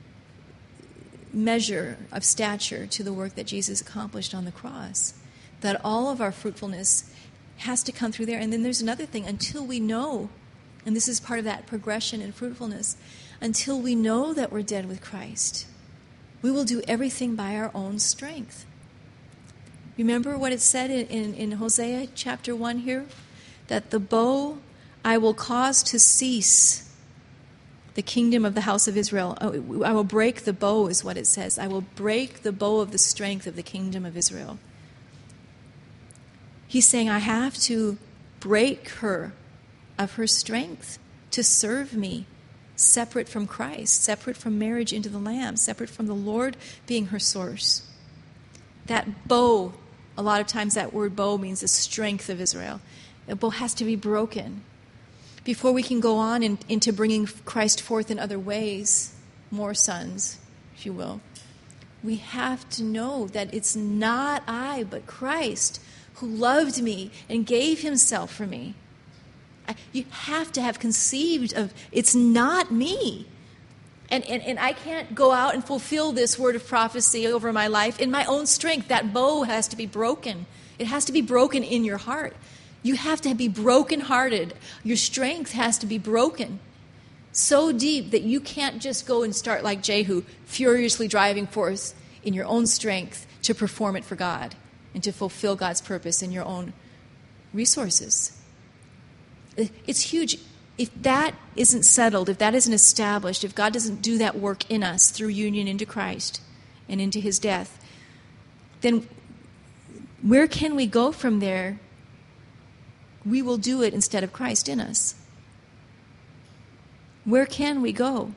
measure of stature to the work that Jesus accomplished on the cross. That all of our fruitfulness has to come through there. And then there's another thing. Until we know, and this is part of that progression in fruitfulness, until we know that we're dead with Christ, we will do everything by our own strength. Remember what it said in, in, in Hosea chapter one here? That the bow I will cause to cease the kingdom of the house of Israel. Oh, I will break the bow is what it says. I will break the bow of the strength of the kingdom of Israel. He's saying, I have to break her of her strength to serve me, separate from Christ, separate from marriage into the Lamb, separate from the Lord being her source. That bow, a lot of times that word bow means the strength of Israel. The bow has to be broken before we can go on in, into bringing Christ forth in other ways, more sons, if you will. We have to know that it's not I, but Christ who loved me and gave himself for me. I, you have to have conceived of, it's not me. And, and, and I can't go out and fulfill this word of prophecy over my life in my own strength. That bow has to be broken. It has to be broken in your heart. You have to be brokenhearted. Your strength has to be broken so deep that you can't just go and start like Jehu, furiously driving forth in your own strength to perform it for God and to fulfill God's purpose in your own resources. It's huge. If that isn't settled, if that isn't established, if God doesn't do that work in us through union into Christ and into his death, then where can we go from there? We will do it instead of Christ in us. Where can we go?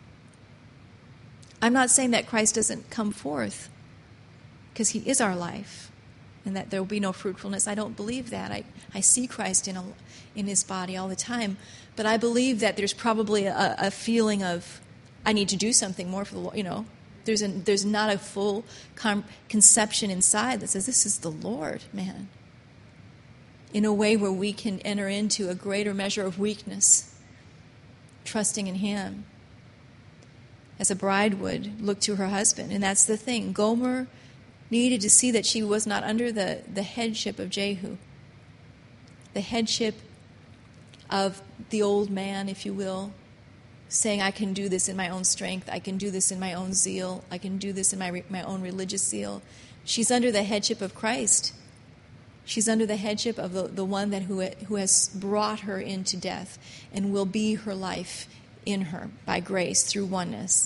I'm not saying that Christ doesn't come forth, because he is our life, and that there will be no fruitfulness. I don't believe that. I, I see Christ in a, in his body all the time, but I believe that there's probably a, a feeling of, I need to do something more for the Lord, you know. There's, a, there's not a full com- conception inside that says, this is the Lord, man. In a way where we can enter into a greater measure of weakness, trusting in him, as a bride would look to her husband. And that's the thing. Gomer needed to see that she was not under the, the headship of Jehu, the headship of the old man, if you will, saying, I can do this in my own strength, I can do this in my own zeal, I can do this in my my own religious zeal. She's under the headship of Christ. She's under the headship of the, the one that who, who has brought her into death and will be her life in her by grace through oneness.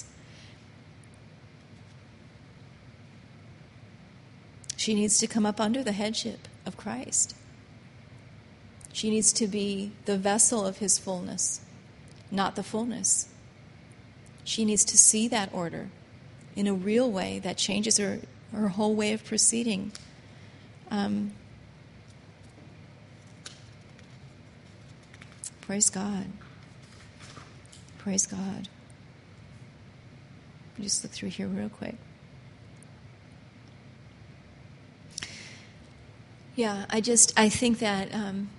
She needs to come up under the headship of Christ. She needs to be the vessel of his fullness, not the fullness. She needs to see that order in a real way that changes her, her whole way of proceeding. Um, praise God. Praise God. Let me just look through here real quick. Yeah, I just, I think that um,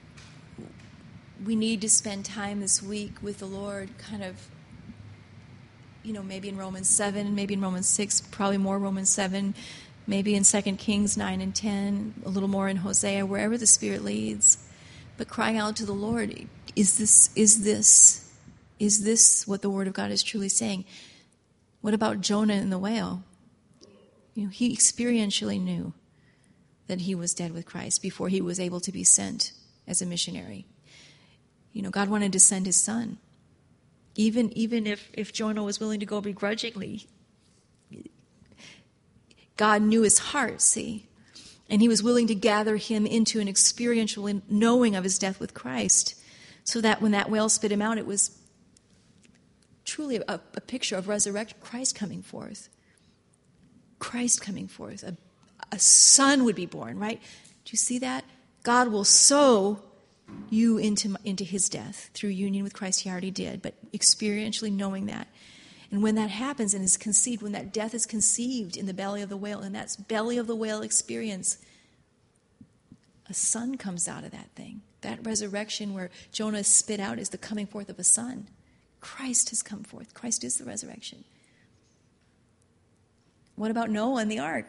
we need to spend time this week with the Lord, kind of, you know, maybe in Romans seven, maybe in Romans six, probably more Romans seven, maybe in Second Kings nine and ten, a little more in Hosea, wherever the Spirit leads. But crying out to the Lord, is this, is this, is this what the Word of God is truly saying? What about Jonah and the whale? You know, he experientially knew that he was dead with Christ before he was able to be sent as a missionary. You know, God wanted to send his son. Even, even if, if Jonah was willing to go begrudgingly, God knew his heart, see? And he was willing to gather him into an experiential knowing of his death with Christ, so that when that whale spit him out, it was truly a, a picture of resurrection, Christ coming forth. Christ coming forth. A, a son would be born, right? Do you see that? God will sow you into, into his death through union with Christ. He already did, but experientially knowing that. And when that happens and is conceived, when that death is conceived in the belly of the whale, and that belly of the whale experience, a son comes out of that thing. That resurrection where Jonah is spit out is the coming forth of a son. Christ has come forth. Christ is the resurrection. What about Noah and the ark?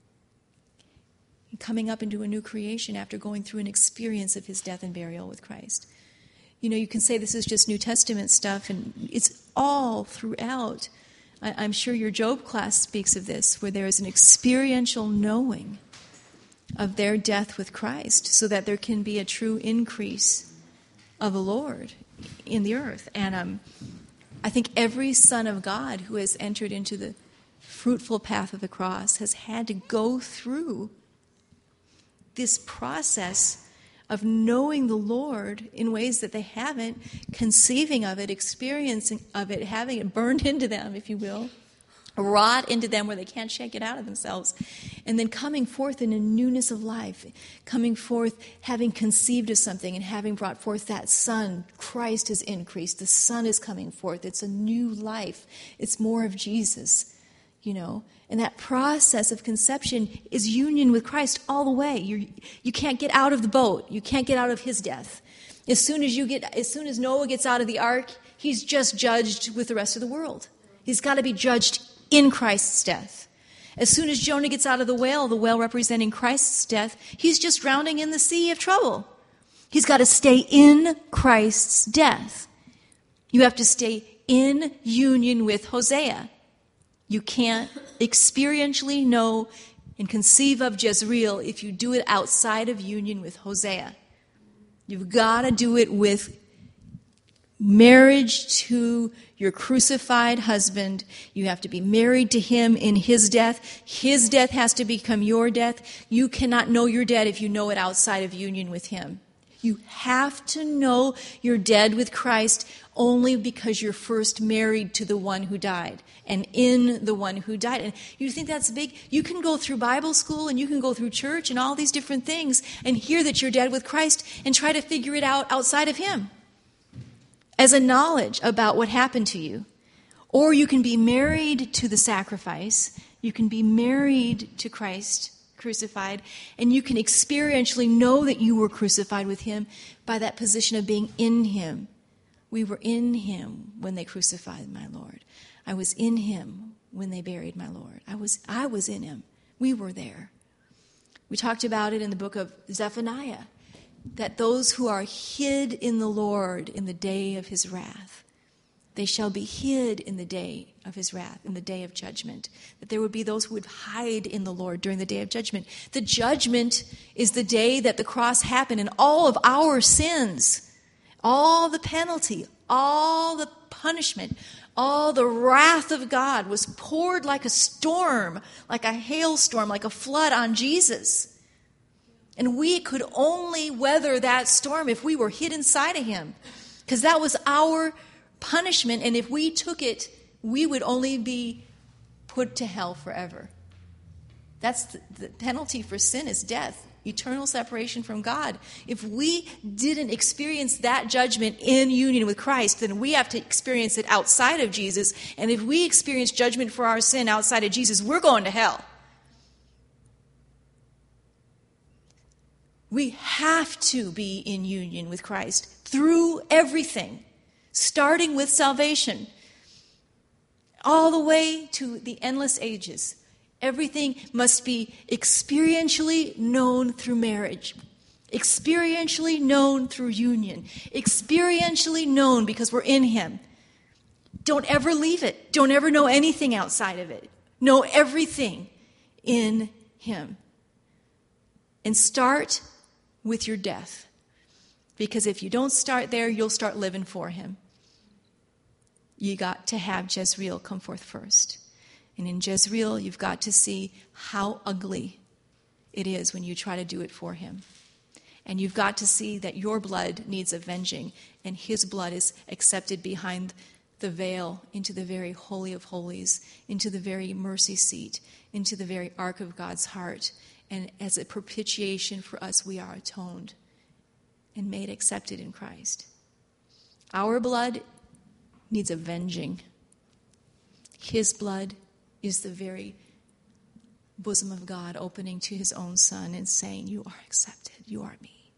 Coming up into a new creation after going through an experience of his death and burial with Christ. You know, you can say this is just New Testament stuff, and it's all throughout. I, I'm sure your Job class speaks of this, where there is an experiential knowing of their death with Christ, so that there can be a true increase of the Lord in the earth. And um, I think every son of God who has entered into the fruitful path of the cross has had to go through this process of knowing the Lord in ways that they haven't, conceiving of it, experiencing of it, having it burned into them, if you will, wrought into them where they can't shake it out of themselves, and then coming forth in a newness of life, coming forth having conceived of something and having brought forth that Son. Christ has increased. The Son is coming forth. It's a new life. It's more of Jesus. You know, and that process of conception is union with Christ all the way. You you can't get out of the boat. You can't get out of his death. As soon as you get, as soon as Noah gets out of the ark, he's just judged with the rest of the world. He's got to be judged in Christ's death. As soon as Jonah gets out of the whale, the whale representing Christ's death, he's just drowning in the sea of trouble. He's got to stay in Christ's death. You have to stay in union with Hosea. You can't experientially know and conceive of Jezreel if you do it outside of union with Hosea. You've got to do it with marriage to your crucified husband. You have to be married to him in his death. His death has to become your death. You cannot know you're dead if you know it outside of union with him. You have to know you're dead with Christ only because you're first married to the one who died and in the one who died. And you think that's big? You can go through Bible school and you can go through church and all these different things and hear that you're dead with Christ and try to figure it out outside of him as a knowledge about what happened to you. Or you can be married to the sacrifice. You can be married to Christ crucified, and you can experientially know that you were crucified with him by that position of being in him. We were in him when they crucified my Lord. I was in him when they buried my Lord. I was I was in him. We were there. We talked about it in the book of Zephaniah, that those who are hid in the Lord in the day of his wrath, they shall be hid in the day of his wrath, in the day of judgment. That there would be those who would hide in the Lord during the day of judgment. The judgment is the day that the cross happened and all of our sins, all the penalty, all the punishment, all the wrath of God was poured like a storm, like a hailstorm, like a flood on Jesus. And we could only weather that storm if we were hid inside of him, because that was our punishment, and if we took it, we would only be put to hell forever. That's the, the penalty for sin is death, eternal separation from God. If we didn't experience that judgment in union with Christ, then we have to experience it outside of Jesus. And if we experience judgment for our sin outside of Jesus, we're going to hell. We have to be in union with Christ through everything, starting with salvation, all the way to the endless ages. Everything must be experientially known through marriage, experientially known through union, experientially known because we're in him. Don't ever leave it. Don't ever know anything outside of it. Know everything in him. And start with your death. Because if you don't start there, you'll start living for him. You got to have Jezreel come forth first. And in Jezreel, you've got to see how ugly it is when you try to do it for him. And you've got to see that your blood needs avenging, and his blood is accepted behind the veil into the very holy of holies, into the very mercy seat, into the very ark of God's heart. And as a propitiation for us, we are atoned and made accepted in Christ. Our blood needs avenging. His blood is the very bosom of God opening to his own Son and saying, you are accepted, you are me.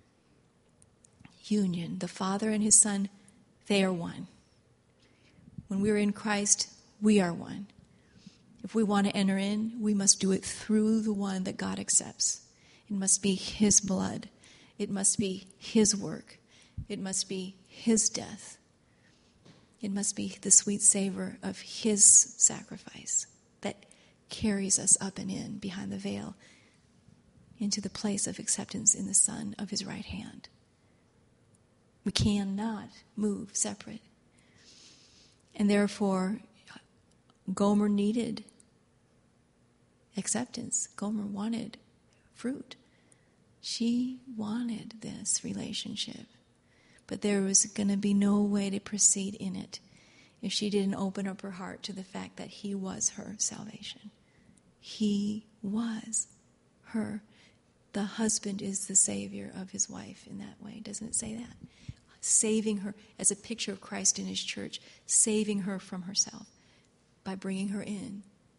Union, the Father and his Son, they are one. When we're in Christ, we are one. If we want to enter in, we must do it through the one that God accepts. It must be his blood. It must be his work. It must be his death. It must be the sweet savor of his sacrifice that carries us up and in behind the veil into the place of acceptance in the Son of his right hand. We cannot move separate. And therefore, Gomer needed acceptance. Gomer wanted fruit. She wanted this relationship. But there was going to be no way to proceed in it if she didn't open up her heart to the fact that he was her salvation. He was her. The husband is the savior of his wife in that way. Doesn't it say that? Saving her as a picture of Christ in his church, saving her from herself by bringing her in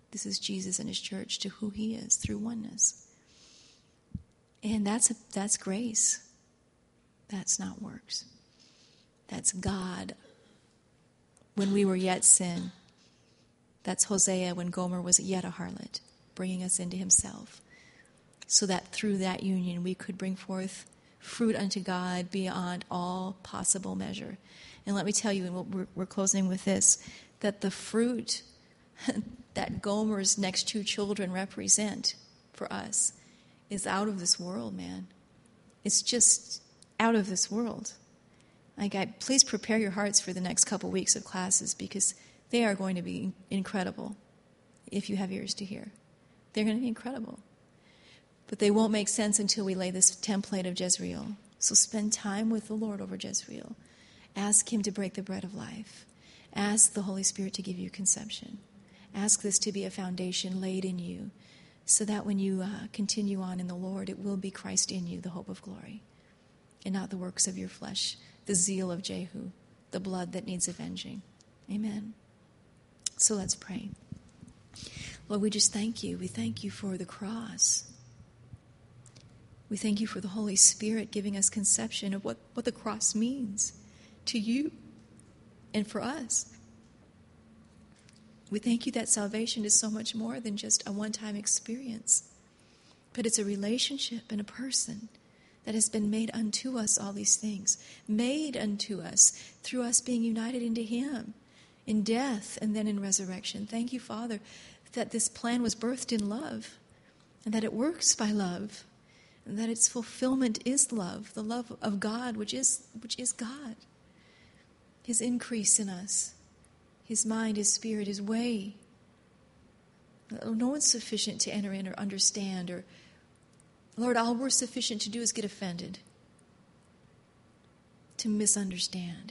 This is Jesus and his church to who he is through oneness. And that's, a, that's grace. That's not works. That's God when we were yet sin. That's Hosea when Gomer was yet a harlot, bringing us into himself, so that through that union we could bring forth fruit unto God beyond all possible measure. And let me tell you, and we're, we're closing with this, that the fruit that Gomer's next two children represent for us is out of this world, man. It's just out of this world. Like, I, please prepare your hearts for the next couple weeks of classes, because they are going to be incredible if you have ears to hear. They're going to be incredible. But they won't make sense until we lay this template of Jezreel. So spend time with the Lord over Jezreel. Ask him to break the bread of life. Ask the Holy Spirit to give you conception. Ask this to be a foundation laid in you, so that when you uh, continue on in the Lord, it will be Christ in you, the hope of glory, and not the works of your flesh, the zeal of Jehu, the blood that needs avenging. Amen. So let's pray. Lord, we just thank you. We thank you for the cross. We thank you for the Holy Spirit giving us conception of what, what the cross means to you and for us. We thank you that salvation is so much more than just a one-time experience, but it's a relationship and a person that has been made unto us, all these things, made unto us through us being united into him in death and then in resurrection. Thank you, Father, that this plan was birthed in love, and that it works by love, and that its fulfillment is love, the love of God, which is which is God. His increase in us, his mind, his spirit, his way. No one's sufficient to enter in or understand, or, Lord, all we're sufficient to do is get offended, to misunderstand.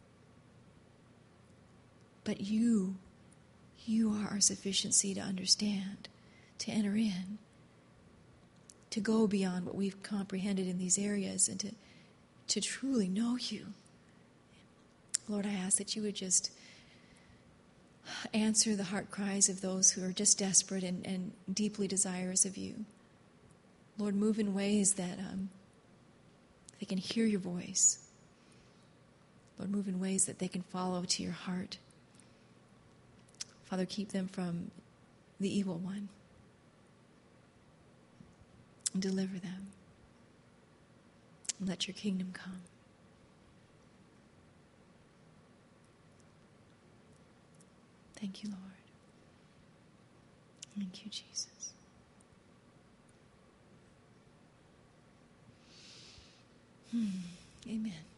But you, you are our sufficiency to understand, to enter in, to go beyond what we've comprehended in these areas, and to, to truly know you. Lord, I ask that you would just answer the heart cries of those who are just desperate and, and deeply desirous of you. Lord, move in ways that um, they can hear your voice. Lord, move in ways that they can follow to your heart. Father, keep them from the evil one. And deliver them. And let your kingdom come. Thank you, Lord. Thank you, Jesus. Hmm. Amen.